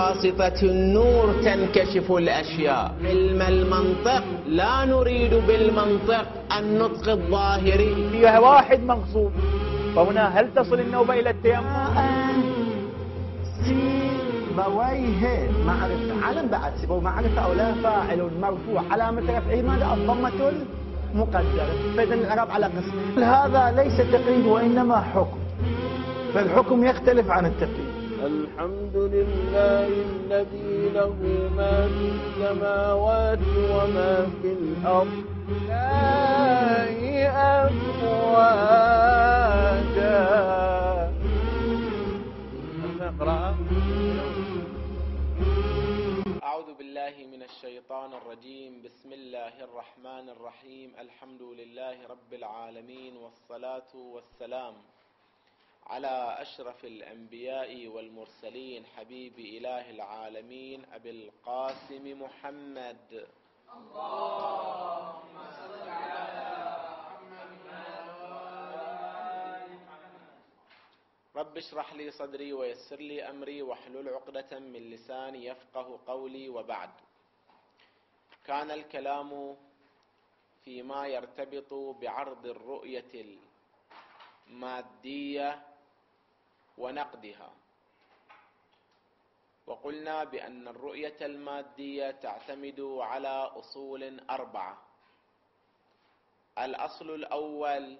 بواسطة النور تنكشف الأشياء. علم المنطق لا نريد بالمنطق النطق الظاهري. فيها واحد مقصود، فهنا هل تصل النوبة إلى التيمم؟ سيبويه معرفة، علم بعد سيبويه معرفة أو لا، فاعل مرفوع علامة رفعه ماذا؟ الضمة المقدرة. فإذا الإعراب على قسمين. هذا ليس تقييد وإنما حكم، فالحكم يختلف عن التقييد. الحمد لله الذي له ما في السماوات وما في الأرض لا أفواجا. نقرأ. أعوذ بالله من الشيطان الرجيم. بسم الله الرحمن الرحيم. الحمد لله رب العالمين، والصلاة والسلام على أشرف الأنبياء والمرسلين، حبيب إله العالمين أبي القاسم محمد. اللهم صل على محمد. رب اشرح لي صدري ويسر لي أمري واحلل عقدة من لساني يفقه قولي. وبعد، كان الكلام فيما يرتبط بعرض الرؤية المادية ونقدها، وقلنا بأن الرؤية المادية تعتمد على أصول 4. الأصل الأول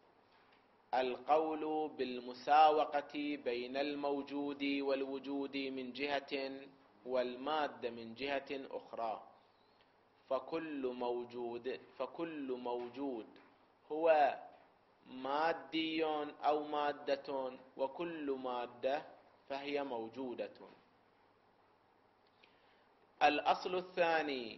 القول بالمساوقة بين الموجود والوجود من جهة والمادة من جهة أخرى، فكل موجود هو مادي أو مادة، وكل مادة فهي موجودة. الأصل الثاني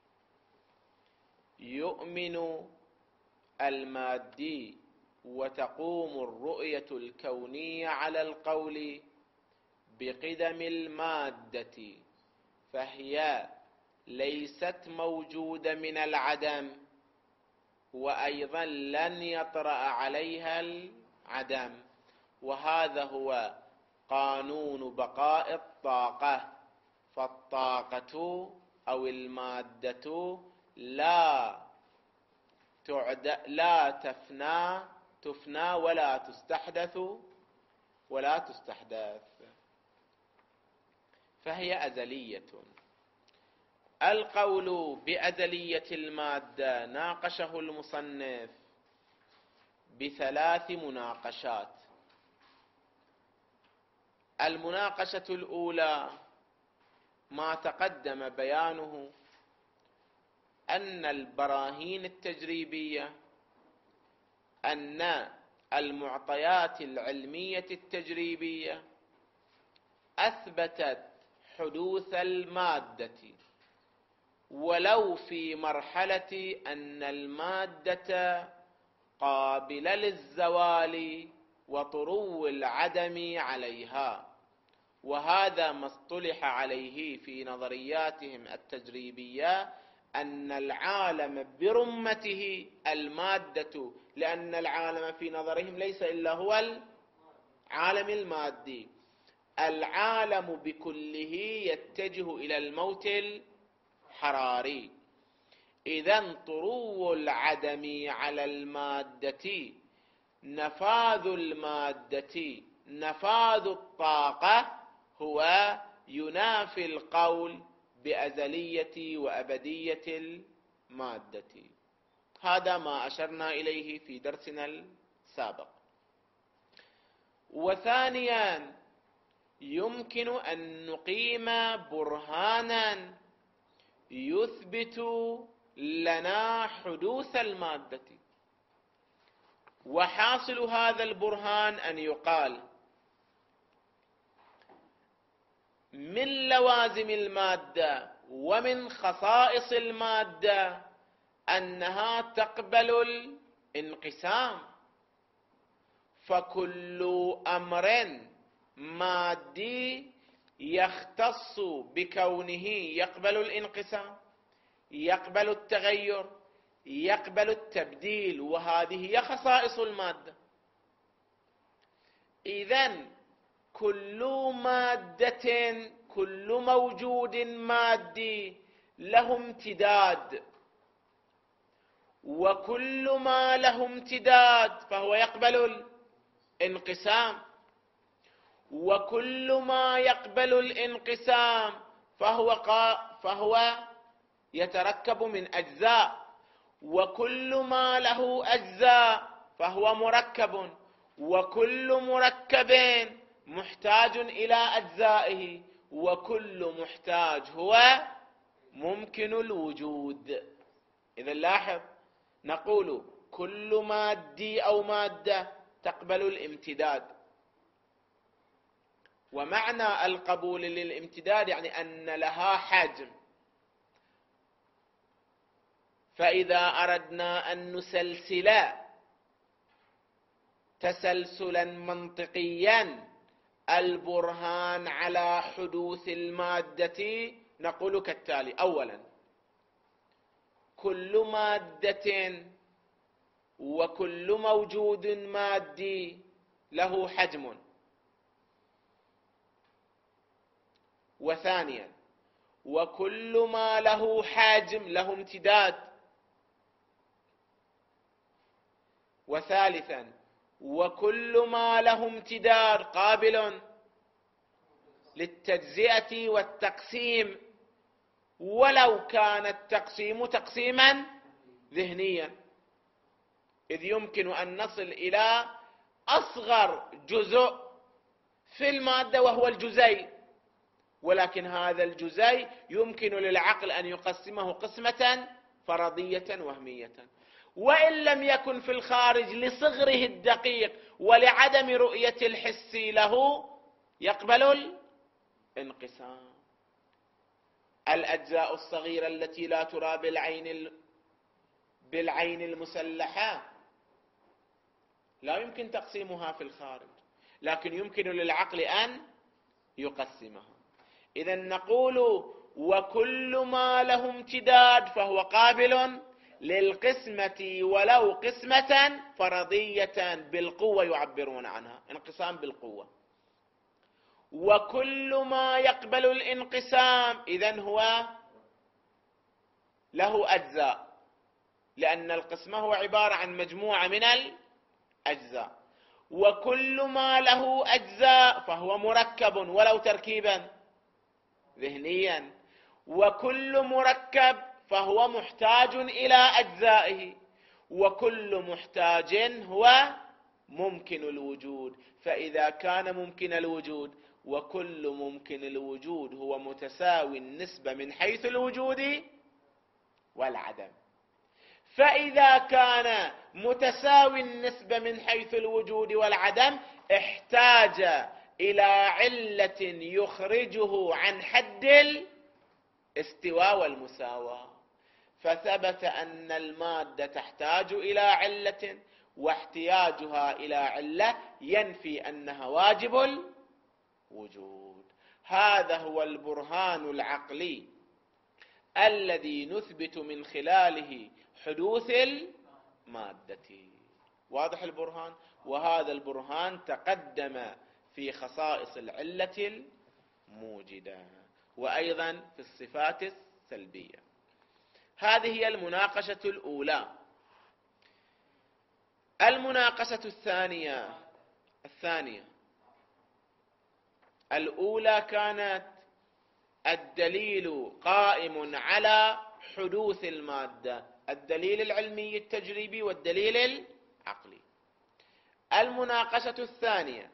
يؤمن المادي وتقوم الرؤية الكونية على القول بقدم المادة، فهي ليست موجودة من العدم، وأيضا لن يطرأ عليها العدم. وهذا هو قانون بقاء الطاقة. فالطاقة أو المادة لا تفنى ولا تستحدث، فهي أزلية. القول بأزلية المادة ناقشه المصنف ب3 مناقشات. المناقشة الأولى ما تقدم بيانه، أن البراهين التجريبية، أن المعطيات العلمية التجريبية أثبتت حدوث المادة، ولو في مرحلة أن المادة قابلة للزوال وطرو العدم عليها. وهذا ما اصطلح عليه في نظرياتهم التجريبية، أن العالم برمته المادة، لأن العالم في نظرهم ليس إلا هو العالم المادي. العالم بكله يتجه إلى الموت الحراري. إذن طرو العدم على المادة، نفاذ المادة، نفاذ الطاقة، هو ينافي القول بأزلية وأبدية المادة. هذا ما أشرنا إليه في درسنا السابق. وثانيا، يمكن أن نقيم برهانا يثبت لنا حدوث المادة، وحاصل هذا البرهان أن يقال من لوازم المادة ومن خصائص المادة أنها تقبل الانقسام. فكل أمر مادي يختص بكونه يقبل الانقسام، يقبل التغير، يقبل التبديل، وهذه هي خصائص المادة. إذن كل مادة كل موجود مادي له امتداد، وكل ما له امتداد فهو يقبل الانقسام، وكل ما يقبل الانقسام فهو يتركب من أجزاء، وكل ما له أجزاء فهو مركب، وكل مركب محتاج إلى أجزائه، وكل محتاج هو ممكن الوجود. إذا لاحظ، نقول كل مادي أو مادة تقبل الامتداد، ومعنى القبول للامتداد يعني أن لها حجم. فإذا أردنا أن نسلسل تسلسلا منطقيا البرهان على حدوث المادة نقول كالتالي: أولا، كل مادة وكل موجود مادي له حجم. وثانيا، وكل ما له حجم له امتداد. وثالثا، وكل ما له امتداد قابل للتجزئة والتقسيم، ولو كان التقسيم تقسيما ذهنيا، إذ يمكن أن نصل إلى أصغر جزء في المادة وهو الجزيء، ولكن هذا الجزيء يمكن للعقل أن يقسمه قسمة فرضية وهمية، وإن لم يكن في الخارج لصغره الدقيق ولعدم رؤية الحس له يقبل الانقسام. الأجزاء الصغيرة التي لا ترى بالعين المسلحة لا يمكن تقسيمها في الخارج، لكن يمكن للعقل أن يقسمها. إذن نقول: وكل ما له امتداد فهو قابل للقسمة، ولو قسمة فرضية بالقوة يعبرون عنها، انقسام بالقوة. وكل ما يقبل الانقسام إذن هو له أجزاء، لأن القسمة هو عبارة عن مجموعة من الأجزاء. وكل ما له أجزاء فهو مركب ولو تركيبا ذهنيا، وكل مركب فهو محتاج إلى أجزائه، وكل محتاج هو ممكن الوجود. فإذا كان ممكن الوجود وكل ممكن الوجود هو متساوي النسبة من حيث الوجود والعدم، فإذا كان متساوي النسبة من حيث الوجود والعدم احتاج إلى علة يخرجه عن حد الاستواء والمساواة، فثبت أن المادة تحتاج إلى علة، واحتياجها إلى علة ينفي أنها واجب الوجود. هذا هو البرهان العقلي الذي نثبت من خلاله حدوث المادة. واضح البرهان؟ وهذا البرهان تقدم في خصائص العلة الموجدة، وأيضا في الصفات السلبية. هذه هي المناقشة الأولى. المناقشة الثانية الأولى كانت الدليل قائم على حدوث المادة، الدليل العلمي التجريبي والدليل العقلي. المناقشة الثانية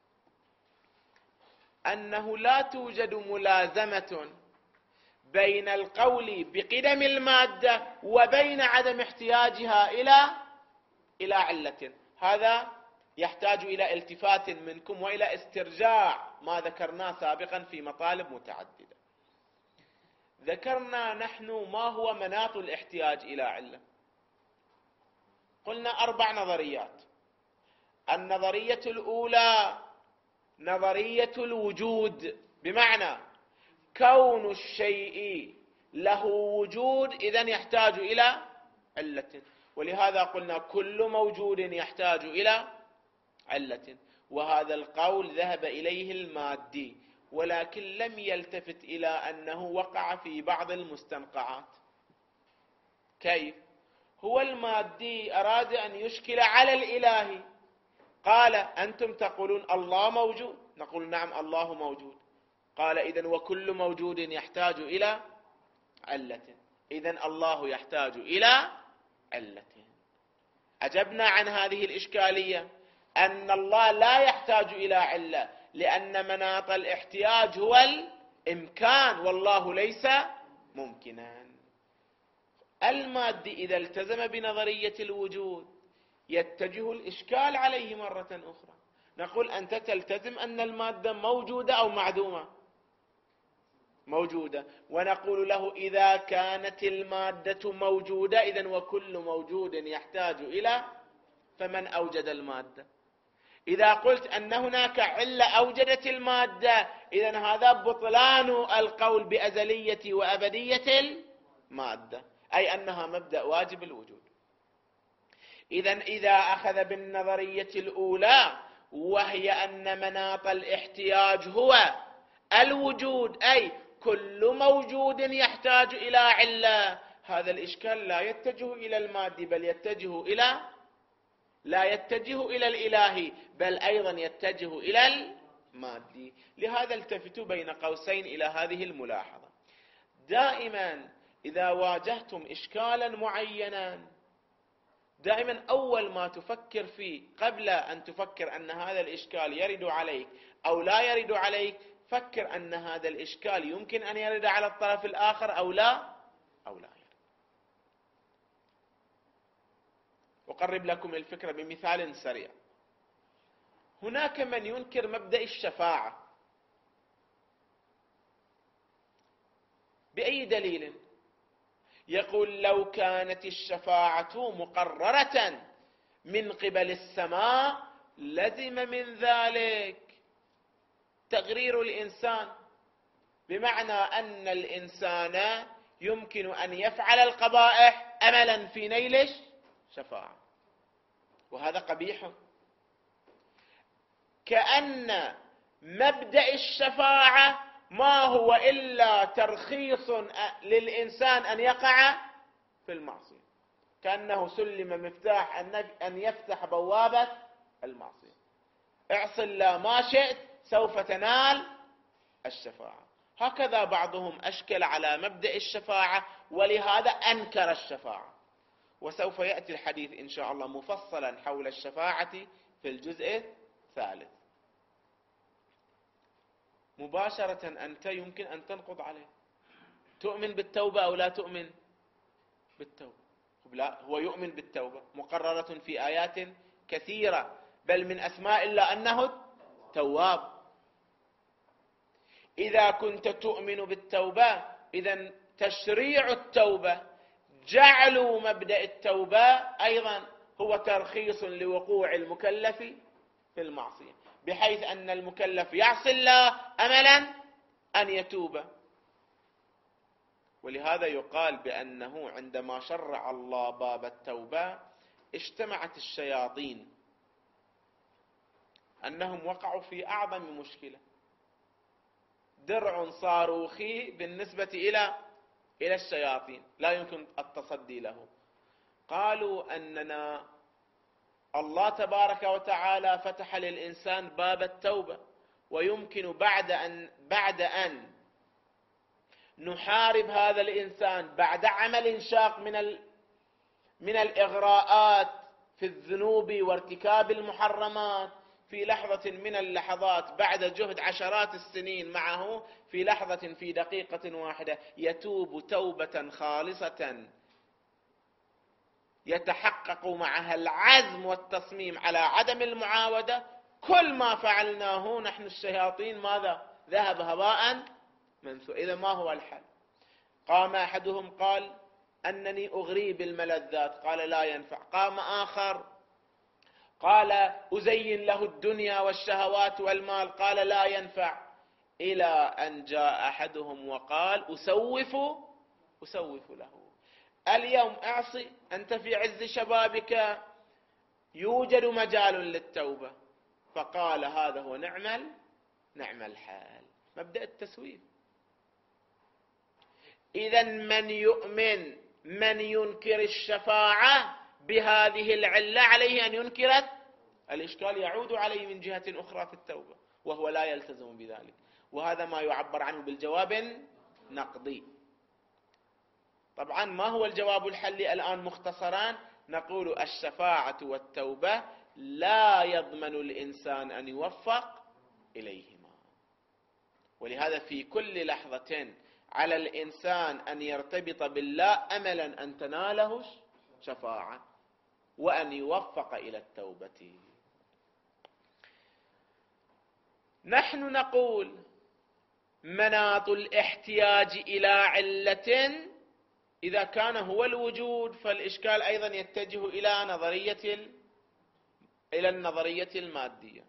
أنه لا توجد ملازمة بين القول بقدم المادة وبين عدم احتياجها إلى علة. هذا يحتاج إلى التفات منكم وإلى استرجاع ما ذكرناه سابقا في مطالب متعددة. ذكرنا نحن ما هو مناط الاحتياج إلى علة. قلنا 4 نظريات. النظرية الأولى نظرية الوجود، بمعنى كون الشيء له وجود إذن يحتاج إلى علة، ولهذا قلنا كل موجود يحتاج إلى علة، وهذا القول ذهب إليه المادي، ولكن لم يلتفت إلى أنه وقع في بعض المستنقعات. كيف؟ هو المادي أراد أن يشكل على الإلهي، قال أنتم تقولون الله موجود، نقول نعم الله موجود. قال إذن وكل موجود يحتاج إلى علة، إذن الله يحتاج إلى علة. أجبنا عن هذه الإشكالية أن الله لا يحتاج إلى علة، لأن مناط الاحتياج هو الإمكان والله ليس ممكنا. المادي إذا التزم بنظرية الوجود يتجه الإشكال عليه مرة أخرى. نقول أنت تلتزم أن المادة موجودة أو معدومة؟ موجودة. ونقول له إذا كانت المادة موجودة إذن وكل موجود يحتاج إلى، فمن أوجد المادة؟ إذا قلت أن هناك علة أوجدت المادة إذن هذا بطلان القول بأزلية وأبدية المادة، أي أنها مبدأ واجب الوجود. إذن إذا أخذ بالنظرية الأولى وهي أن مناط الاحتياج هو الوجود، أي كل موجود يحتاج إلى علة، هذا الإشكال لا يتجه إلى المادي بل لا يتجه إلى الإلهي بل أيضا يتجه إلى المادي. لهذا التفتوا بين قوسين إلى هذه الملاحظة. دائما إذا واجهتم إشكالا معينا دائما أول ما تفكر فيه قبل أن تفكر أن هذا الإشكال يرد عليك أو لا يرد عليك، فكر أن هذا الإشكال يمكن أن يرد على الطرف الآخر أو لا يرد. أقرب لكم الفكرة بمثال سريع. هناك من ينكر مبدأ الشفاعة. بأي دليل؟ يقول لو كانت الشفاعة مقررة من قبل السماء لزم من ذلك تغرير الإنسان، بمعنى أن الإنسان يمكن أن يفعل القبائح أملا في نيل الشفاعة، وهذا قبيح. كأن مبدأ الشفاعة ما هو إلا ترخيص للإنسان أن يقع في المعصية، كأنه سلم مفتاح أن يفتح بوابة المعصية. اعص الله ما شئت سوف تنال الشفاعة. هكذا بعضهم أشكل على مبدأ الشفاعة ولهذا أنكر الشفاعة، وسوف يأتي الحديث إن شاء الله مفصلا حول الشفاعة في الجزء الثالث. مباشرة أنت يمكن أن تنقض عليه. تؤمن بالتوبة أو لا تؤمن بالتوبة؟ لا، هو يؤمن بالتوبة مقررة في آيات كثيرة، بل من أسماء الله أنه تواب. إذا كنت تؤمن بالتوبة إذن تشريع التوبة جعلوا مبدأ التوبة أيضا هو ترخيص لوقوع المكلف في المعصية، بحيث أن المكلف يعصي الله أملا أن يتوب. ولهذا يقال بأنه عندما شرع الله باب التوبة اجتمعت الشياطين، أنهم وقعوا في أعظم مشكلة، درع صاروخي بالنسبة إلى الشياطين لا يمكن التصدي له. قالوا أننا الله تبارك وتعالى فتح للإنسان باب التوبة، ويمكن بعد أن نحارب هذا الإنسان بعد عمل شاق من الإغراءات في الذنوب وارتكاب المحرمات، في لحظة من اللحظات بعد جهد عشرات السنين معه، في لحظة في دقيقة واحدة يتوب توبة خالصة يتحقق معها العزم والتصميم على عدم المعاودة. كل ما فعلناه نحن الشياطين ماذا؟ ذهب هباء منثورا. إذا ما هو الحل؟ قام أحدهم قال أنني أغري بالملذات، قال لا ينفع. قام آخر قال أزين له الدنيا والشهوات والمال، قال لا ينفع. إلى أن جاء أحدهم وقال أسوف له. اليوم أعصي، أنت في عز شبابك يوجد مجال للتوبة. فقال هذا هو نعم الحال. مبدأ التسويف. إذا من يؤمن من ينكر الشفاعة بهذه العلة عليه أن ينكر الإشكال يعود عليه من جهة أخرى في التوبة، وهو لا يلتزم بذلك، وهذا ما يعبر عنه بالجواب النقضي. طبعا ما هو الجواب الحلي الآن مختصرا؟ نقول الشفاعة والتوبة لا يضمن الإنسان أن يوفق إليهما، ولهذا في كل لحظة على الإنسان أن يرتبط بالله أملا أن تناله شفاعة وأن يوفق إلى التوبة. نحن نقول مناط الاحتياج إلى علة إذا كان هو الوجود، فالإشكال أيضا يتجه إلى النظرية المادية.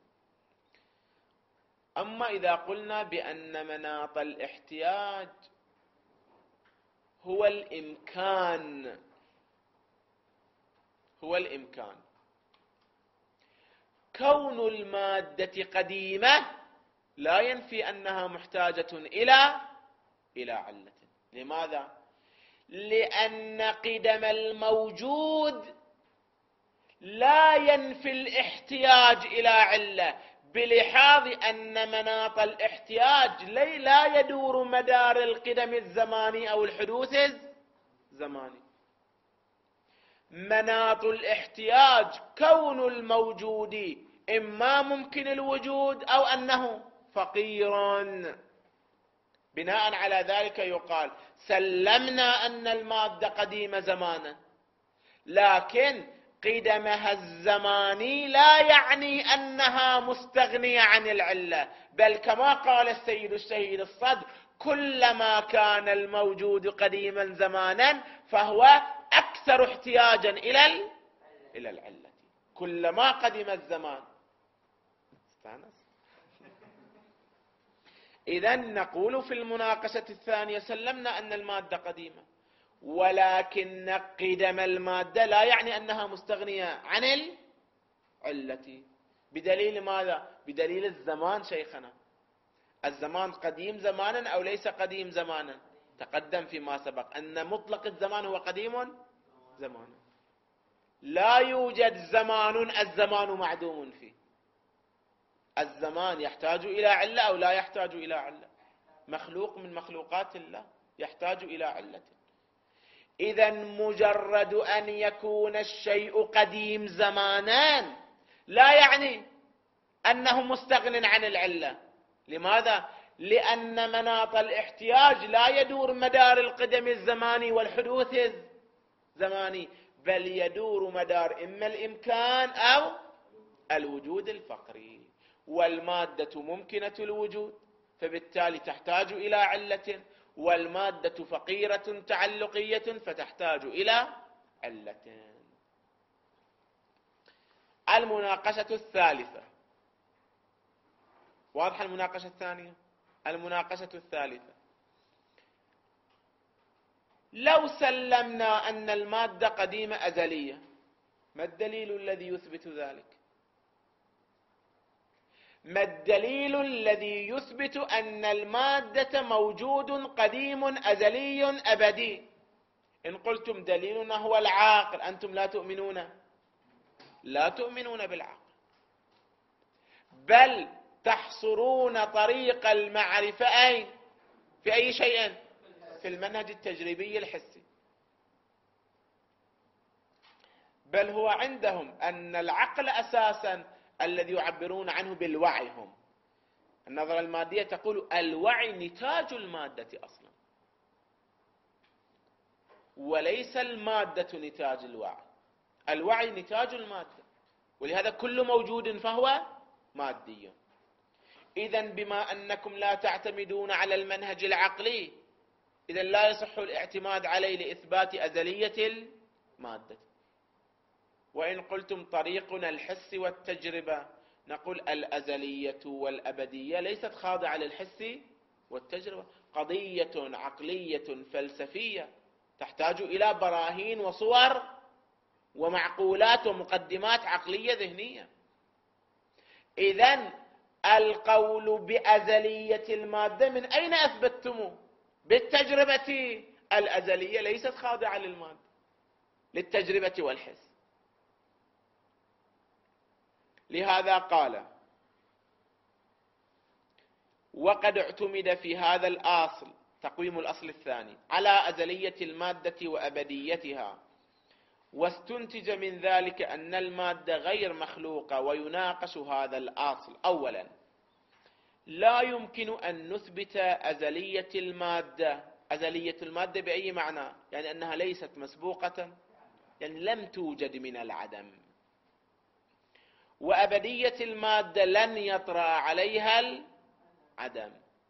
أما إذا قلنا بأن مناط الاحتياج هو الإمكان كون المادة قديمة لا ينفي أنها محتاجة إلى علة. لماذا؟ لأن قدم الموجود لا ينفي الاحتياج إلى علة، بلحاظ أن مناط الاحتياج لا يدور مدار القدم الزماني أو الحدوث الزماني. مناط الاحتياج كون الموجود إما ممكن الوجود أو أنه فقير. بناء على ذلك يقال سلمنا أن المادة قديمة زمانا، لكن قدمها الزماني لا يعني أنها مستغنية عن العلة، بل كما قال السيد الشهيد الصدر: كلما كان الموجود قديما زمانا فهو أكثر احتياجا إلى العلة. كلما قدم الزمان استانس. إذن نقول في المناقشة الثانية سلمنا أن المادة قديمة، ولكن قدم المادة لا يعني أنها مستغنية عن العلة. بدليل ماذا؟ بدليل الزمان شيخنا. الزمان قديم زمانا أو ليس قديم زمانا؟ تقدم فيما سبق أن مطلق الزمان هو قديم زمانا، لا يوجد زمان الزمان معدوم فيه. الزمان يحتاج إلى علة أو لا يحتاج إلى علة؟ مخلوق من مخلوقات الله يحتاج إلى علة. إذا مجرد أن يكون الشيء قديم زمانا لا يعني أنه مستغن عن العلة. لماذا؟ لأن مناط الاحتياج لا يدور مدار القدم الزماني والحدوث الزماني، بل يدور مدار إما الإمكان أو الوجود الفقري. والمادة ممكنة الوجود فبالتالي تحتاج إلى علة، والمادة فقيرة تعلقية فتحتاج إلى علة. المناقشة الثالثة واضحة. المناقشة الثانية. المناقشة الثالثة: لو سلمنا أن المادة قديمة أزلية، ما الدليل الذي يثبت ذلك؟ ما الدليل الذي يثبت أن المادة موجود قديم أزلي أبدي؟ إن قلتم دليلنا هو العاقل أنتم لا تؤمنون بالعقل، بل تحصرون طريق المعرفة أين؟ في أي شيء؟ في المنهج التجريبي الحسي. بل هو عندهم أن العقل أساسا الذي يعبرون عنه بالوعي، هم النظرة المادية تقول الوعي نتاج المادة أصلا، وليس المادة نتاج الوعي. الوعي نتاج المادة، ولهذا كل موجود فهو مادي. إذن بما أنكم لا تعتمدون على المنهج العقلي، إذن لا يصح الاعتماد عليه لإثبات أزلية المادة. وإن قلتم طريقنا الحس والتجربة، نقول الأزلية والأبدية ليست خاضعة للحس والتجربة، قضية عقلية فلسفية تحتاج إلى براهين وصور ومعقولات ومقدمات عقلية ذهنية. إذن القول بأزلية المادة من أين أثبتتموه؟ بالتجربة الأزلية ليست خاضعة للمادة، للتجربة والحس. لهذا قال: وقد اعتمد في هذا الأصل، تقويم الأصل الثاني، على أزلية المادة وأبديتها، واستنتج من ذلك أن المادة غير مخلوقة. ويناقش هذا الأصل. أولا، لا يمكن أن نثبت أزلية المادة. أزلية المادة بأي معنى؟ يعني أنها ليست مسبوقة، يعني لم توجد من العدم. وأبدية المادة لن يطرأ عليها العدم،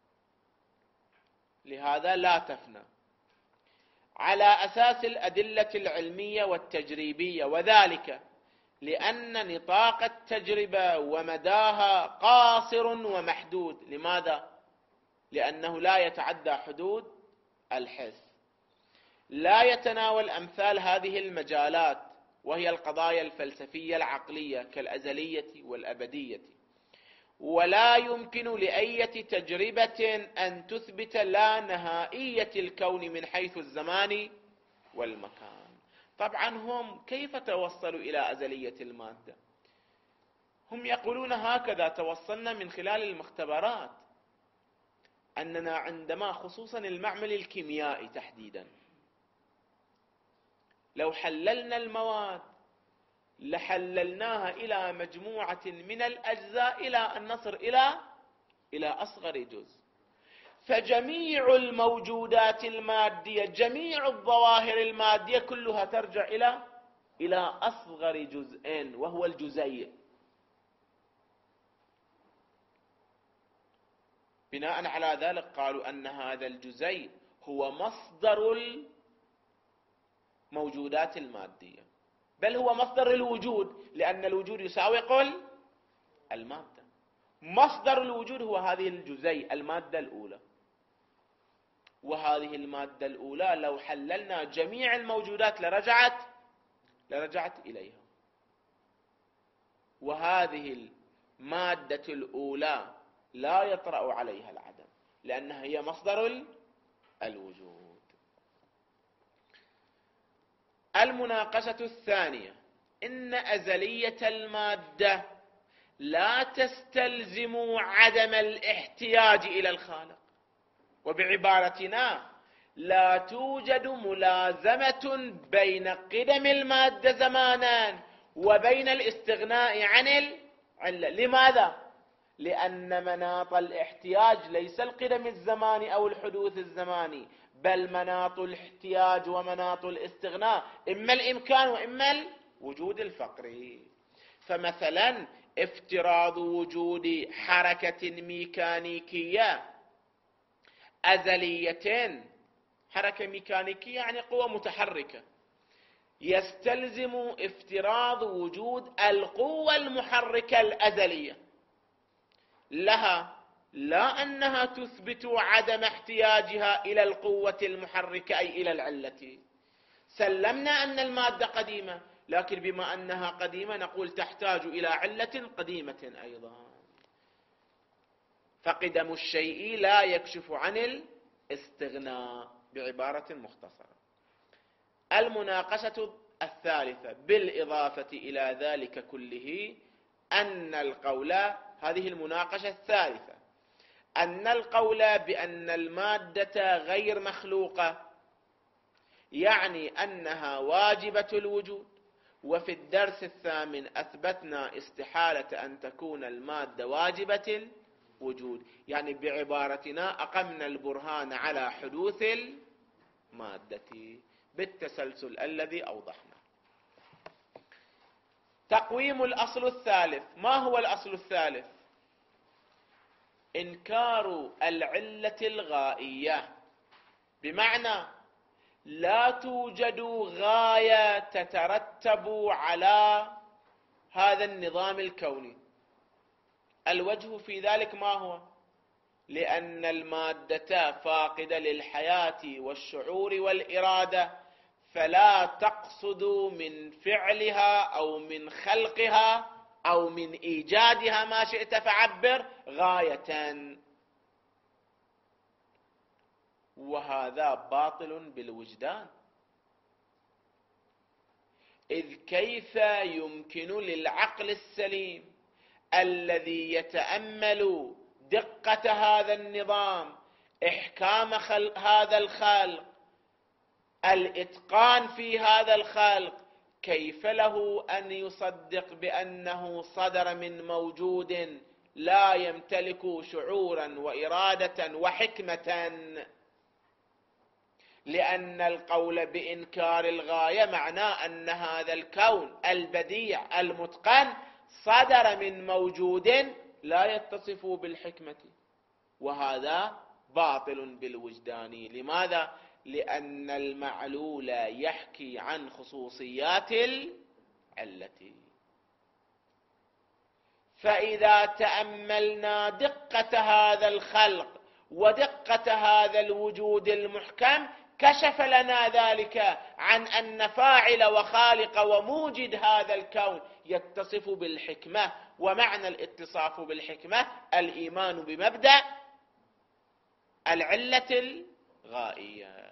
لهذا لا تفنى، على أساس الأدلة العلمية والتجريبية، وذلك لأن نطاق التجربة ومداها قاصر ومحدود. لماذا؟ لأنه لا يتعدى حدود الحس، لا يتناول أمثال هذه المجالات، وهي القضايا الفلسفية العقلية كالأزلية والأبدية. ولا يمكن لأي تجربة أن تثبت لا نهائية الكون من حيث الزمان والمكان. طبعا هم كيف توصلوا إلى أزلية المادة؟ هم يقولون هكذا توصلنا من خلال المختبرات، أننا عندما خصوصا المعمل الكيميائي تحديدا لو حللنا المواد لحللناها إلى مجموعة من الأجزاء إلى أن نصل إلى أصغر جزء. فجميع الموجودات المادية، جميع الظواهر المادية كلها ترجع إلى أصغر جزء، وهو الجزيء. بناء على ذلك قالوا أن هذا الجزيء هو مصدر الموجودات المادية، بل هو مصدر الوجود، لأن الوجود يساوي المادة. مصدر الوجود هو هذه الجزيء، المادة الأولى. وهذه المادة الأولى لو حللنا جميع الموجودات لرجعت إليها. وهذه المادة الأولى لا يطرأ عليها العدم، لأنها هي مصدر الوجود. المناقشة الثانية: إن أزلية المادة لا تستلزم عدم الاحتياج إلى الخالق. وبعبارتنا لا توجد ملازمة بين قدم المادة زمانا وبين الاستغناء عن العلة. لماذا؟ لأن مناط الاحتياج ليس القدم الزماني أو الحدوث الزماني، بل مناط الاحتياج ومناط الاستغناء إما الإمكان وإما الوجود الفقري. فمثلا افتراض وجود حركة ميكانيكية أزلية، حركة ميكانيكية يعني قوة متحركة، يستلزم افتراض وجود القوة المحركة الأزلية لها، لا أنها تثبت عدم احتياجها إلى القوة المحركة أي إلى العلة. سلمنا أن المادة قديمة، لكن بما أنها قديمة نقول تحتاج إلى علة قديمة أيضا. فقدم الشيء لا يكشف عن الاستغناء، بعبارة مختصرة. المناقشة الثالثة بالإضافة إلى ذلك كله أن القول، هذه المناقشة الثالثة، أن القول بأن المادة غير مخلوقة يعني أنها واجبة الوجود. وفي الدرس الثامن أثبتنا استحالة أن تكون المادة واجبة الوجود، يعني بعبارتنا أقمنا البرهان على حدوث المادة بالتسلسل الذي أوضحنا. تقويم الأصل الثالث. ما هو الأصل الثالث؟ إنكار العلة الغائية، بمعنى لا توجد غاية تترتب على هذا النظام الكوني. الوجه في ذلك ما هو؟ لأن المادة فاقدة للحياة والشعور والإرادة، فلا تقصد من فعلها أو من خلقها أو من إيجادها ما شئت فعبر غاية، وهذا باطل بالوجدان. إذ كيف يمكن للعقل السليم الذي يتأمل دقة هذا النظام، إحكام هذا الخلق، الإتقان في هذا الخلق، كيف له أن يصدق بأنه صدر من موجود لا يمتلك شعورا وإرادة وحكمة؟ لأن القول بإنكار الغاية معناه أن هذا الكون البديع المتقن صدر من موجود لا يتصف بالحكمة، وهذا باطل بالوجدان. لماذا؟ لأن المعلول يحكي عن خصوصيات العلة. فإذا تأملنا دقة هذا الخلق ودقة هذا الوجود المحكم، كشف لنا ذلك عن أن فاعل وخالق وموجد هذا الكون يتصف بالحكمة، ومعنى الاتصاف بالحكمة الإيمان بمبدأ العلة الغائية.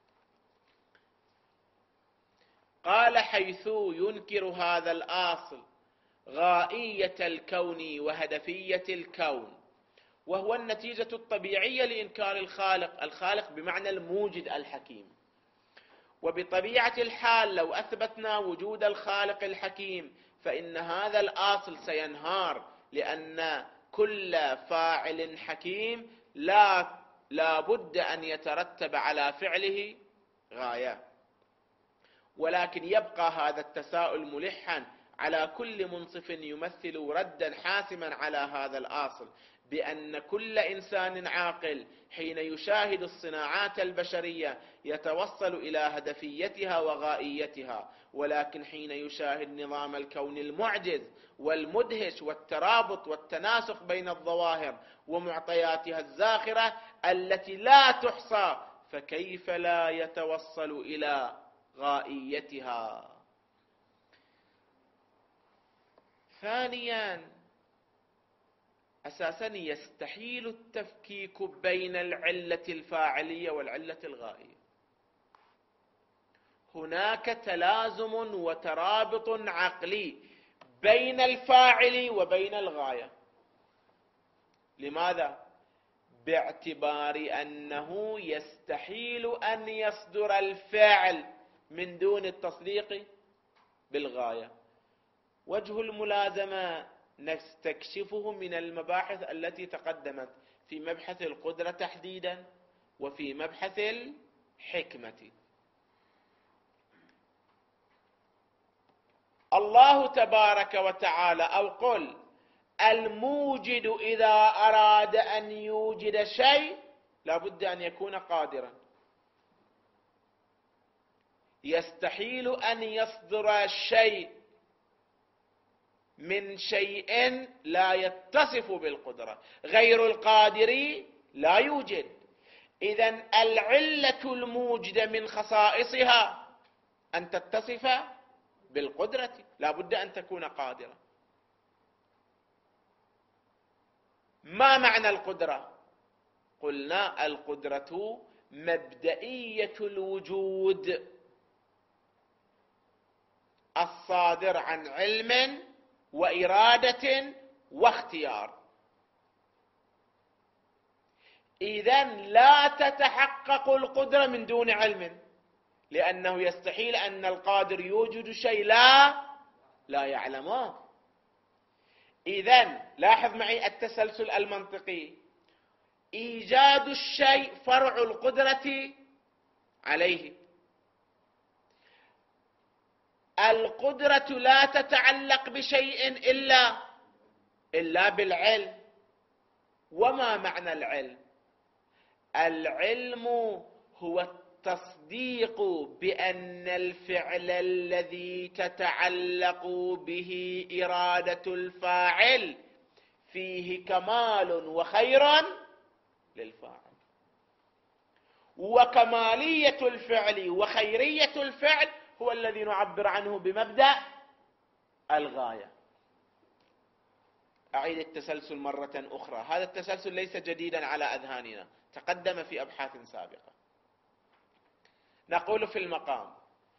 قال: حيث ينكر هذا الأصل غائية الكون وهدفية الكون، وهو النتيجة الطبيعية لإنكار الخالق بمعنى الموجد الحكيم. وبطبيعة الحال لو أثبتنا وجود الخالق الحكيم فإن هذا الأصل سينهار، لأن كل فاعل حكيم لا بد أن يترتب على فعله غاية. ولكن يبقى هذا التساؤل ملحا على كل منصف يمثل ردا حاسما على هذا الأصل، بأن كل إنسان عاقل حين يشاهد الصناعات البشرية يتوصل إلى هدفيتها وغائيتها، ولكن حين يشاهد نظام الكون المعجز والمدهش والترابط والتناسق بين الظواهر ومعطياتها الزاخرة التي لا تحصى، فكيف لا يتوصل إلى غائيتها؟ ثانيا، أساسا يستحيل التفكيك بين العلة الفاعلية والعلة الغائية. هناك تلازم وترابط عقلي بين الفاعل وبين الغاية. لماذا؟ باعتبار أنه يستحيل أن يصدر الفعل من دون التصديق بالغاية. وجه الملازمة نستكشفه من المباحث التي تقدمت في مبحث القدرة تحديدا وفي مبحث الحكمة. الله تبارك وتعالى أو قل الموجد إذا أراد أن يوجد شيء لابد أن يكون قادرا. يستحيل أن يصدر الشيء من شيء لا يتصف بالقدرة. غير القادر لا يوجد. إذن العلة الموجدة من خصائصها أن تتصف بالقدرة، لا بد أن تكون قادرة. ما معنى القدرة؟ قلنا القدرة مبدئية الوجود الصادر عن علم وإرادة واختيار. إذن لا تتحقق القدرة من دون علم، لأنه يستحيل أن القادر يوجد شيء لا يعلمه. إذن لاحظ معي التسلسل المنطقي. إيجاد الشيء فرع القدرة عليه. القدرة لا تتعلق بشيء إلا بالعلم. وما معنى العلم؟ العلم هو التصديق بأن الفعل الذي تتعلق به إرادة الفاعل فيه كمال وخير للفاعل. وكمالية الفعل وخيرية الفعل هو الذي نعبر عنه بمبدأ الغاية. أعيد التسلسل مرة أخرى. هذا التسلسل ليس جديدا على أذهاننا، تقدم في أبحاث سابقة. نقول في المقام: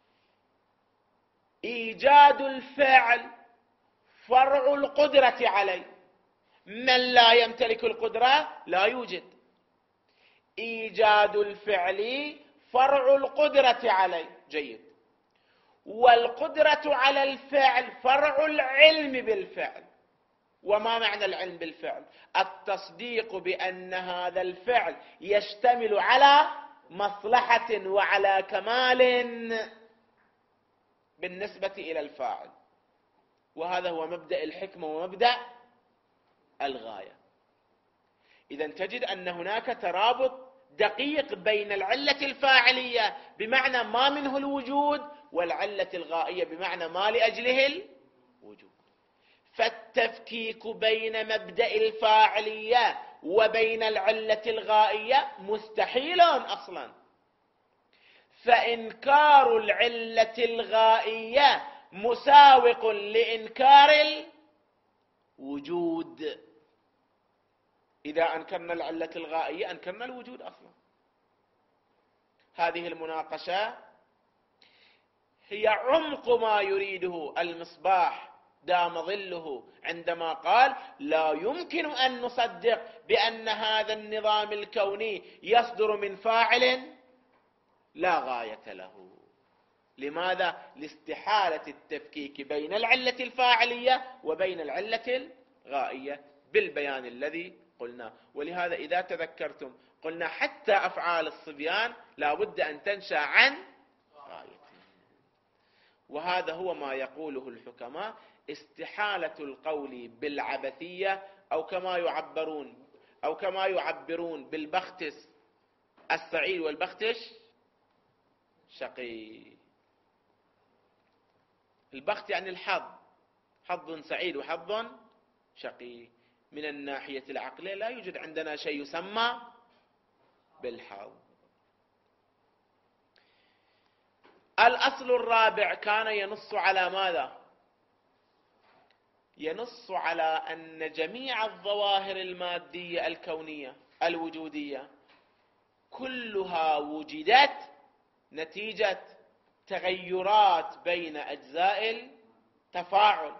إيجاد الفعل فرع القدرة عليه. من لا يمتلك القدرة لا يوجد. إيجاد الفعل فرع القدرة عليه. جيد. والقدرة على الفعل فرع العلم بالفعل. وما معنى العلم بالفعل؟ التصديق بأن هذا الفعل يشتمل على مصلحة وعلى كمال بالنسبة إلى الفاعل. وهذا هو مبدأ الحكمة ومبدأ الغاية. إذن تجد أن هناك ترابط دقيق بين العلة الفاعلية بمعنى ما منه الوجود والعلة الغائية بمعنى ما لأجله الوجود. فالتفكيك بين مبدأ الفاعلية وبين العلة الغائية مستحيل أصلا. فإنكار العلة الغائية مساوق لإنكار الوجود. إذا أنكرنا العلة الغائية أنكرنا الوجود أصلا. هذه المناقشة هي عمق ما يريده المصباح دام ظله عندما قال: لا يمكن أن نصدق بأن هذا النظام الكوني يصدر من فاعل لا غاية له. لماذا؟ لاستحالة التفكيك بين العلة الفاعلية وبين العلة الغائية بالبيان الذي قلنا. ولهذا إذا تذكرتم قلنا حتى أفعال الصبيان لا بد أن تنشأ عن غاية. وهذا هو ما يقوله الحكماء: استحالة القول بالعبثية أو كما يعبرون بالبختس السعيد والبختش شقي. البخت يعني الحظ، حظ سعيد وحظ شقي. من الناحية العقلية لا يوجد عندنا شيء يسمى بالحظ. الأصل الرابع كان ينص على ماذا؟ ينص على أن جميع الظواهر المادية الكونية الوجودية كلها وجدت نتيجة تغيرات بين أجزاء التفاعل.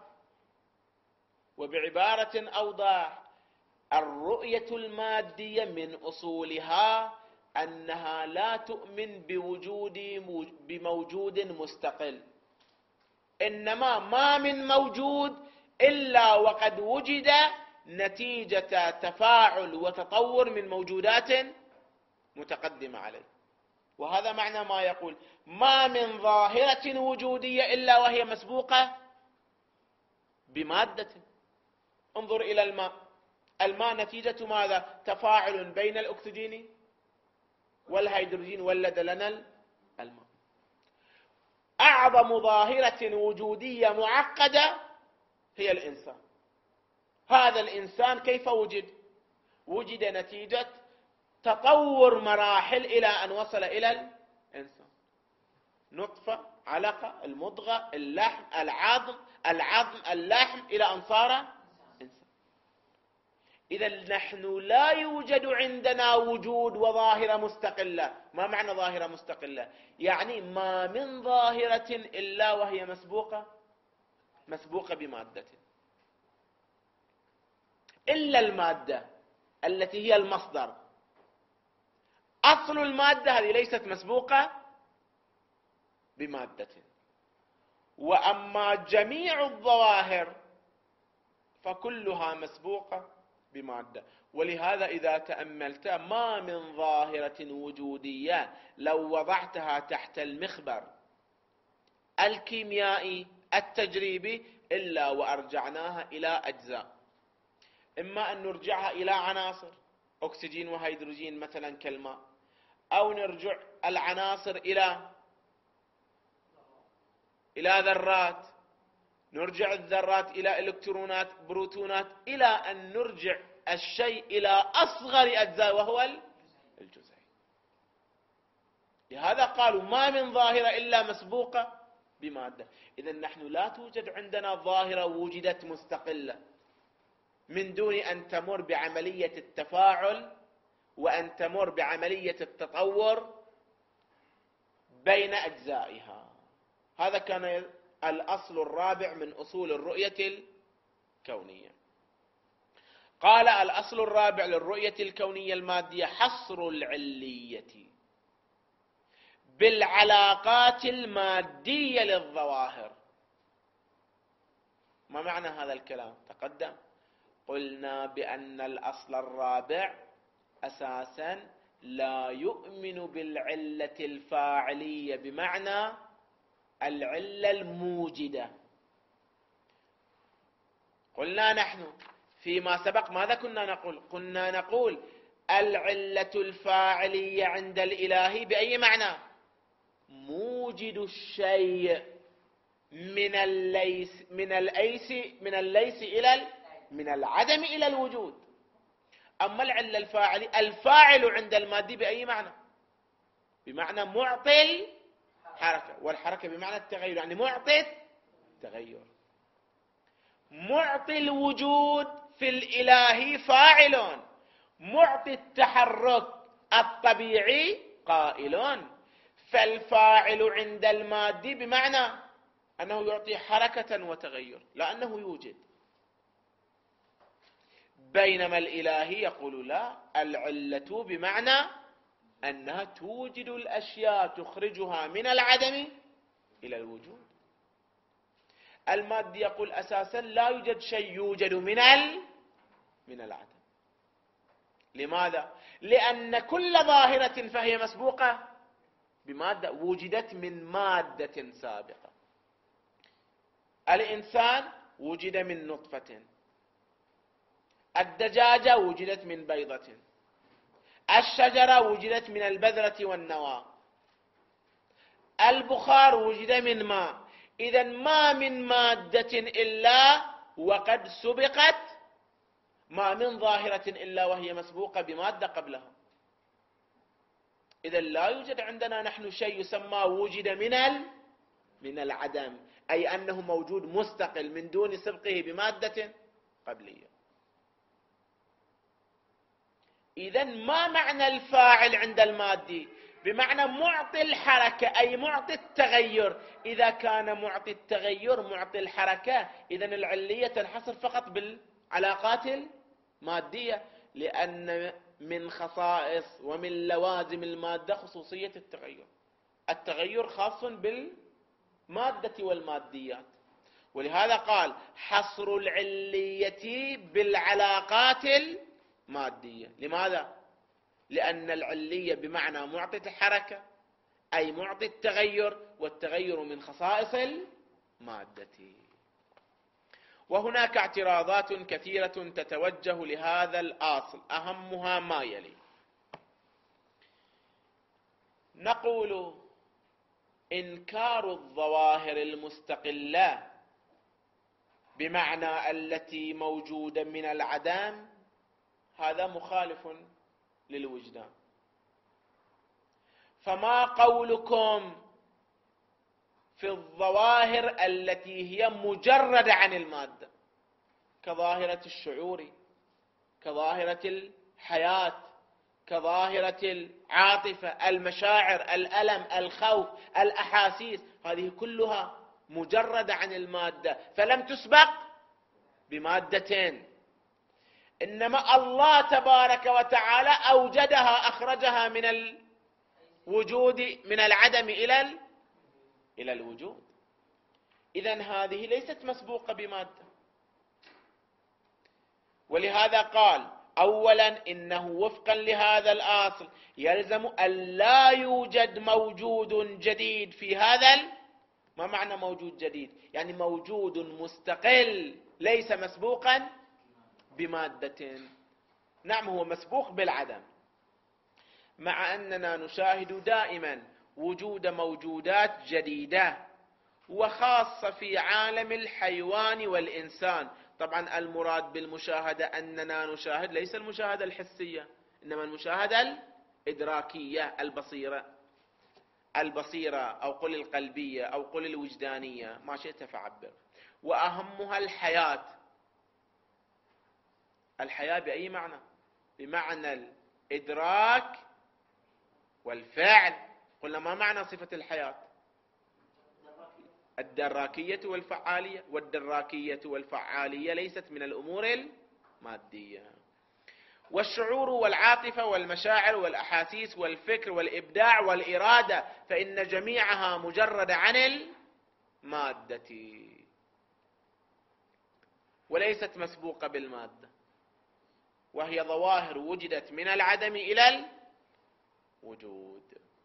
وبعبارة أوضح: الرؤية المادية من أصولها أنها لا تؤمن بموجود مستقل، إنما ما من موجود إلا وقد وجد نتيجة تفاعل وتطور من موجودات متقدمة عليه. وهذا معنى ما يقول: ما من ظاهرة وجودية إلا وهي مسبوقة بمادة. انظر إلى الماء. الماء نتيجة ماذا؟ تفاعل بين الأكسجين والهيدروجين ولد لنا الماء. أعظم ظاهرة وجودية معقدة هي الإنسان. هذا الإنسان كيف وجد؟ وجد نتيجة تطور مراحل إلى أن وصل إلى الإنسان. نطفة، علقة، المضغة، اللحم، العظم، اللحم، إلى أن صار إنسان. إذا نحن لا يوجد عندنا وجود وظاهرة مستقلة. ما معنى ظاهرة مستقلة؟ يعني ما من ظاهرة إلا وهي مسبوقة بمادة، إلا المادة التي هي المصدر. أصل المادة هذه ليست مسبوقة بمادة. وأما جميع الظواهر فكلها مسبوقة بمادة. ولهذا إذا تأملت ما من ظاهرة وجودية لو وضعتها تحت المخبر الكيميائي التجريبي إلا وأرجعناها إلى أجزاء. إما أن نرجعها إلى عناصر أكسجين وهيدروجين مثلا كالماء، أو نرجع العناصر إلى ذرات، نرجع الذرات إلى إلكترونات، بروتونات، إلى أن نرجع الشيء إلى أصغر أجزاء وهو الجزيء. لهذا قالوا ما من ظاهرة إلا مسبوقة بمادة. إذن نحن لا توجد عندنا ظاهرة وجدت مستقلة من دون أن تمر بعملية التفاعل وأن تمر بعملية التطور بين أجزائها. هذا كان الأصل الرابع من أصول الرؤية الكونية. قال الأصل الرابع للرؤية الكونية المادية حصر العلية بالعلاقات المادية للظواهر. ما معنى هذا الكلام؟ تقدم قلنا بأن الأصل الرابع أساسا لا يؤمن بالعلة الفاعلية بمعنى العلة الموجدة. قلنا نحن فيما سبق ماذا كنا نقول؟ كنا نقول العلة الفاعلية عند الإله بأي معنى؟ موجد الشيء من العدم إلى الوجود. أما العلة الفاعلية الفاعل عند المادي بأي معنى؟ بمعنى معطي الحركة، والحركة بمعنى التغير، يعني معطي التغير. معطي الوجود في الإله فاعل، معطي التحرك الطبيعي قائل. فالفاعل عند المادي بمعنى أنه يعطي حركة وتغير، لا أنه يوجد. بينما الإله يقول لا، العلة بمعنى أنها توجد الأشياء، تخرجها من العدم إلى الوجود. المادي يقول أساسا لا يوجد شيء يوجد من العدم. لماذا؟ لأن كل ظاهرة فهي مسبوقة بمادة، وجدت من مادة سابقة. الإنسان وجد من نطفة، الدجاجة وجدت من بيضة، الشجرة وجدت من البذرة والنواة، البخار وجد من ماء. إذن ما من مادة إلا وقد سبقت، ما من ظاهرة إلا وهي مسبوقة بمادة قبلها. إذن لا يوجد عندنا نحن شيء يسمى وجد من العدم، أي أنه موجود مستقل من دون سبقه بمادة قبلية. إذن ما معنى الفاعل عند المادي؟ بمعنى معطي الحركة، أي معطي التغير. إذا كان معطي التغير معطي الحركة، إذن العلية تنحصر فقط بالعلاقات المادية، لأن من خصائص ومن لوازم المادة خصوصية التغير. التغير خاص بالمادة والماديات، ولهذا قال حصر العلية بالعلاقات المادية. لماذا؟ لأن العلية بمعنى معطي الحركة، أي معطي التغير، والتغير من خصائص المادة. وهناك اعتراضات كثيرة تتوجه لهذا الأصل، أهمها ما يلي. نقول إنكار الظواهر المستقلة بمعنى التي موجودة من العدم هذا مخالف للوجدان. فما قولكم في الظواهر التي هي مجردة عن المادة، كظاهرة الشعور، كظاهرة الحياة، كظاهرة العاطفة، المشاعر، الألم، الخوف، الأحاسيس، هذه كلها مجردة عن المادة، فلم تسبق بمادتين. إنما الله تبارك وتعالى أوجدها، أخرجها من الوجود، من العدم إلى الوجود. إذن هذه ليست مسبوقة بمادة. ولهذا قال أولا إنه وفقا لهذا الأصل يلزم أن لا يوجد موجود جديد في هذا. ما معنى موجود جديد؟ يعني موجود مستقل ليس مسبوقا بمادة. نعم هو مسبوق بالعدم، مع أننا نشاهد دائما وجود موجودات جديدة، وخاصة في عالم الحيوان والإنسان. طبعا المراد بالمشاهدة أننا نشاهد ليس المشاهدة الحسية، إنما المشاهدة الإدراكية البصيرة أو قل القلبية أو قل الوجدانية، ما شئت فعبر. وأهمها الحياة، الحياة بأي معنى؟ بمعنى الإدراك والفعل. قلنا ما معنى صفة الحياة؟ الدراكية والفعالية، والدراكية والفعالية ليست من الأمور المادية. والشعور والعاطفة والمشاعر والأحاسيس والفكر والإبداع والإرادة فإن جميعها مجردة عن المادة وليست مسبوقة بالمادة، وهي ظواهر وجدت من العدم إلى الوجود.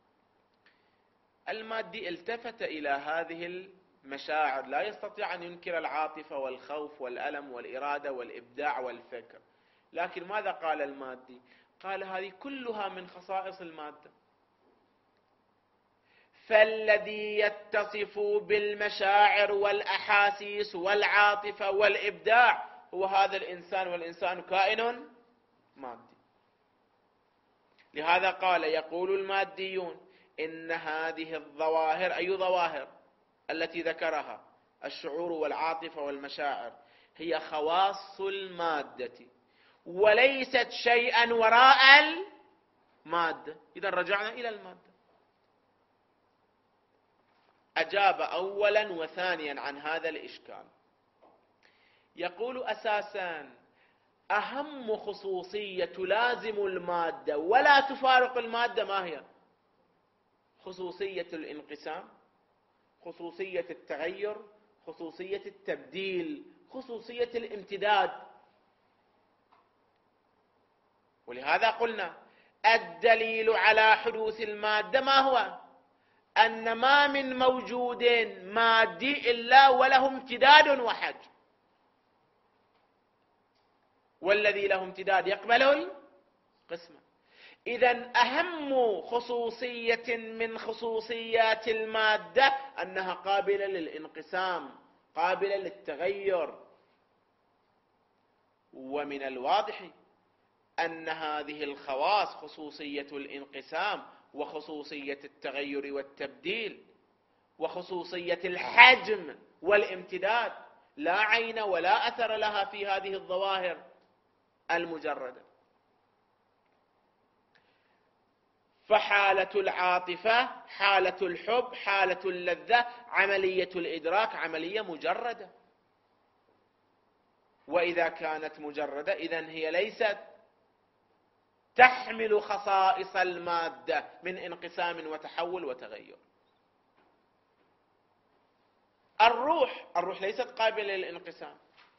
المادي التفت إلى هذه المشاعر، لا يستطيع أن ينكر العاطفة والخوف والألم والإرادة والإبداع والفكر، لكن ماذا قال المادي؟ قال هذه كلها من خصائص المادة، فالذي يتصف بالمشاعر والأحاسيس والعاطفة والإبداع هو هذا الإنسان، والإنسان كائن مادي. لهذا قال يقول الماديون إن هذه الظواهر، أي ظواهر؟ التي ذكرها، الشعور والعاطفة والمشاعر، هي خواص المادة وليست شيئا وراء المادة. إذا رجعنا إلى المادة. أجاب أولا وثانيا عن هذا الإشكال. يقول أساسا أهم خصوصية تلازم المادة ولا تفارق المادة ما هي؟ خصوصية الانقسام، خصوصية التغير، خصوصية التبديل، خصوصية الامتداد. ولهذا قلنا الدليل على حدوث المادة ما هو؟ أن ما من موجود مادي إلا وله امتداد وحجم، والذي له امتداد يقبل القسمة. إذن أهم خصوصية من خصوصيات المادة أنها قابلة للانقسام، قابلة للتغير. ومن الواضح أن هذه الخواص، خصوصية الانقسام وخصوصية التغير والتبديل وخصوصية الحجم والامتداد، لا عين ولا أثر لها في هذه الظواهر المجردة. فحالة العاطفة، حالة الحب، حالة اللذة، عملية الإدراك عملية مجردة، وإذا كانت مجردة إذن هي ليست تحمل خصائص المادة من انقسام وتحول وتغير. الروح ليست قابلة للانقسام.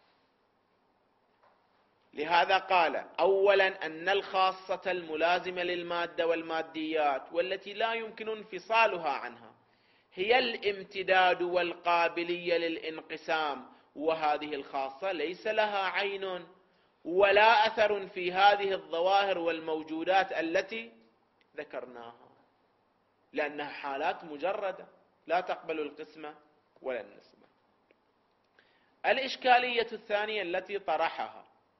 لهذا قال أولا أن الخاصة الملازمة للمادة والماديات والتي لا يمكن انفصالها عنها هي الامتداد والقابلية للانقسام، وهذه الخاصة ليس لها عين ولا أثر في هذه الظواهر والموجودات التي ذكرناها، لأنها حالات مجردة لا تقبل القسمة ولا النسبة. الإشكالية الثانية التي طرحها،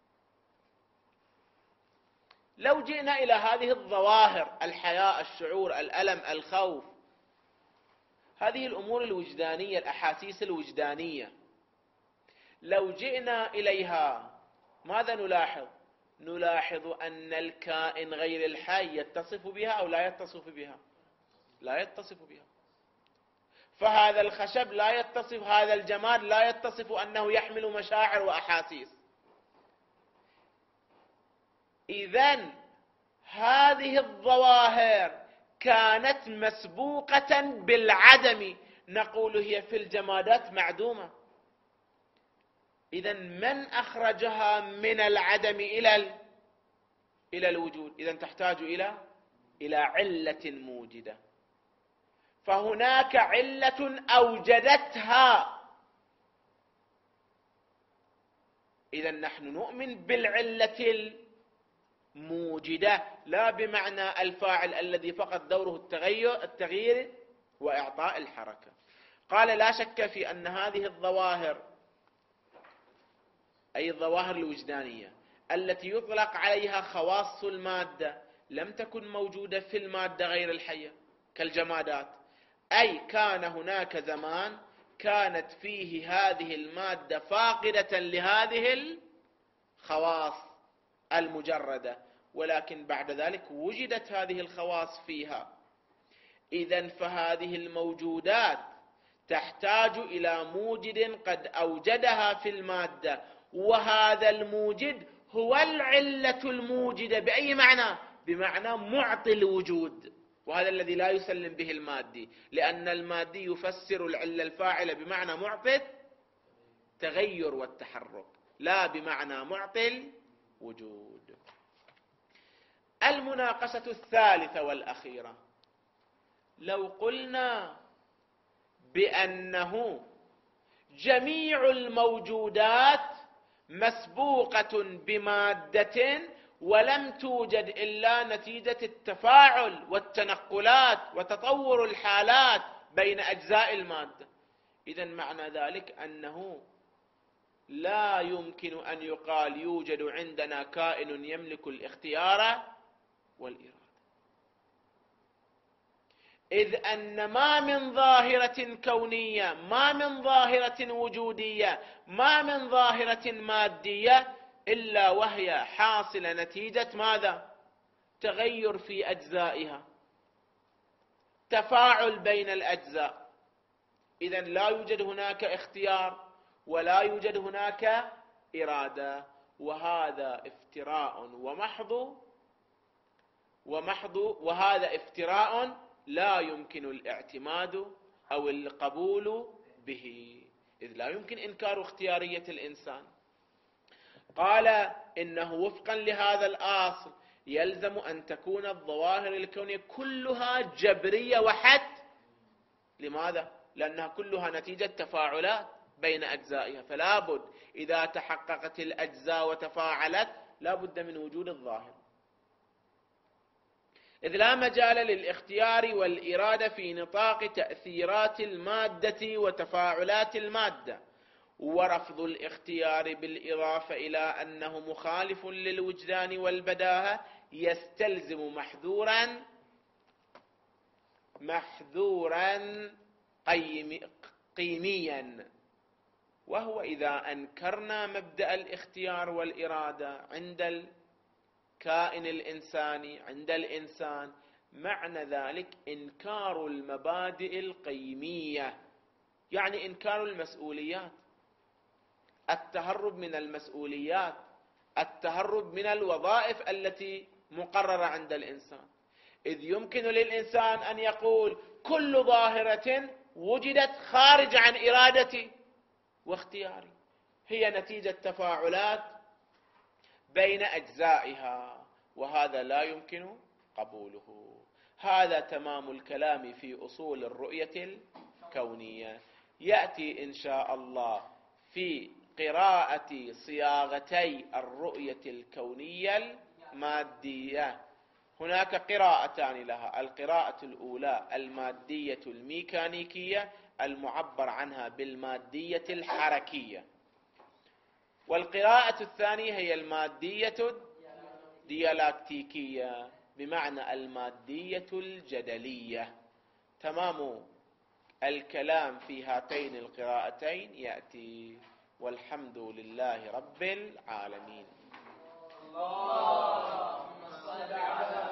لو جئنا إلى هذه الظواهر، الحياة، الشعور، الألم، الخوف، هذه الأمور الوجدانية، الأحاسيس الوجدانية، لو جئنا إليها ماذا نلاحظ؟ نلاحظ أن الكائن غير الحي يتصف بها أو لا يتصف بها؟ لا يتصف بها. فهذا الخشب لا يتصف، هذا الجماد لا يتصف أنه يحمل مشاعر وأحاسيس. إذن هذه الظواهر كانت مسبوقة بالعدم، نقول هي في الجمادات معدومة. إذن من أخرجها من العدم إلى الوجود؟ إذن تحتاج إلى علة موجدة، فهناك علة أوجدتها. إذن نحن نؤمن بالعلة الموجدة، لا بمعنى الفاعل الذي فقط دوره التغيير وإعطاء الحركة. قال لا شك في أن هذه الظواهر، أي الظواهر الوجدانية التي يطلق عليها خواص المادة، لم تكن موجودة في المادة غير الحية كالجمادات، أي كان هناك زمان كانت فيه هذه المادة فاقدة لهذه الخواص المجردة، ولكن بعد ذلك وجدت هذه الخواص فيها. إذن فهذه الموجودات تحتاج إلى موجد قد أوجدها في المادة، وهذا الموجد هو العلة الموجدة. بأي معنى؟ بمعنى معطي الوجود، وهذا الذي لا يسلم به المادي، لأن المادي يفسر العلة الفاعلة بمعنى معطي التغير والتحرك، لا بمعنى معطي الوجود. المناقشة الثالثة والأخيرة: لو قلنا بأنه جميع الموجودات مسبوقة بمادة ولم توجد إلا نتيجة التفاعل والتنقلات وتطور الحالات بين أجزاء المادة، إذن معنى ذلك أنه لا يمكن أن يقال يوجد عندنا كائن يملك الاختيار والإرادة، إذ أن ما من ظاهرة كونية، ما من ظاهرة وجودية، ما من ظاهرة مادية إلا وهي حاصلة نتيجة ماذا؟ تغير في أجزائها، تفاعل بين الأجزاء. إذن لا يوجد هناك اختيار ولا يوجد هناك إرادة، وهذا افتراء ومحض، وهذا افتراء لا يمكن الاعتماد أو القبول به، إذ لا يمكن إنكار اختيارية الإنسان. قال إنه وفقا لهذا الأصل يلزم أن تكون الظواهر الكونية كلها جبرية وحد. لماذا؟ لأنها كلها نتيجة تفاعلات بين أجزائها، فلا بد إذا تحققت الأجزاء وتفاعلت لا بد من وجود الظاهر، إذ لا مجال للاختيار والإرادة في نطاق تأثيرات المادة وتفاعلات المادة. ورفض الاختيار بالإضافة إلى أنه مخالف للوجدان والبداهة يستلزم محذورا قيميا، وهو إذا أنكرنا مبدأ الاختيار والإرادة عند الكائن الإنساني، عند الإنسان، معنى ذلك إنكار المبادئ القيمية، يعني إنكار المسؤوليات، التهرب من المسؤوليات، التهرب من الوظائف التي مقررة عند الإنسان. إذ يمكن للإنسان أن يقول كل ظاهرة وجدت خارج عن إرادتي واختياري، هي نتيجة تفاعلات بين أجزائها، وهذا لا يمكن قبوله. هذا تمام الكلام في أصول الرؤية الكونية. يأتي إن شاء الله في قراءة صياغتي الرؤية الكونية المادية. هناك قراءتان لها: القراءة الأولى المادية الميكانيكية المعبر عنها بالمادية الحركية، والقراءة الثانية هي المادية الديالاكتيكية بمعنى المادية الجدلية. تمام الكلام في هاتين القراءتين يأتي، والحمد لله رب العالمين. اللهم صل على